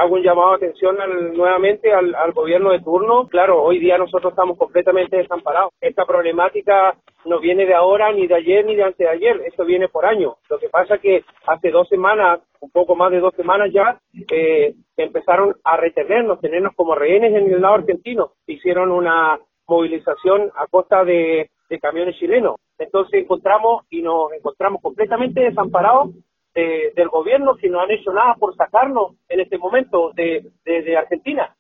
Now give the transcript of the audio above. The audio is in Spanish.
hago un llamado de atención nuevamente al gobierno de turno. Claro, hoy día nosotros estamos completamente desamparados. Esta problemática no viene de ahora, ni de ayer, ni de antes de ayer. Esto viene por años. Lo que pasa es que hace 2 semanas, un poco más de 2 semanas ya, empezaron a retenernos, tenernos como rehenes en el lado argentino. Hicieron una movilización a costa de camiones chilenos. Entonces nos encontramos completamente desamparados del gobierno, que no han hecho nada por sacarnos en este momento de Argentina.